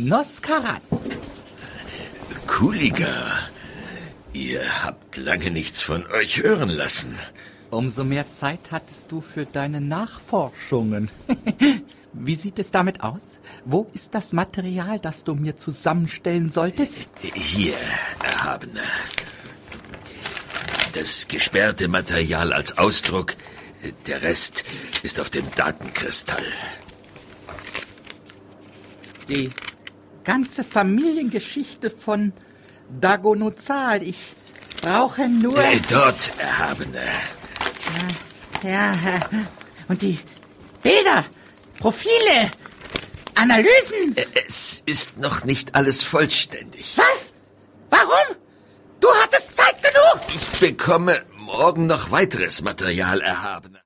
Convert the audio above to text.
Noscarat. Kuliger, ihr habt lange nichts von euch hören lassen. Umso mehr Zeit hattest du für deine Nachforschungen. Wie sieht es damit aus? Wo ist das Material, das du mir zusammenstellen solltest? Hier, Erhabener. Das gesperrte Material als Ausdruck, der Rest ist auf dem Datenkristall. Die ganze Familiengeschichte von Dagonozal. Ich brauche nur... Dort, Erhabener. Ja, und die Bilder, Profile, Analysen. Es ist noch nicht alles vollständig. Was? Warum? Du hattest Zeit genug. Ich bekomme morgen noch weiteres Material, Erhabener.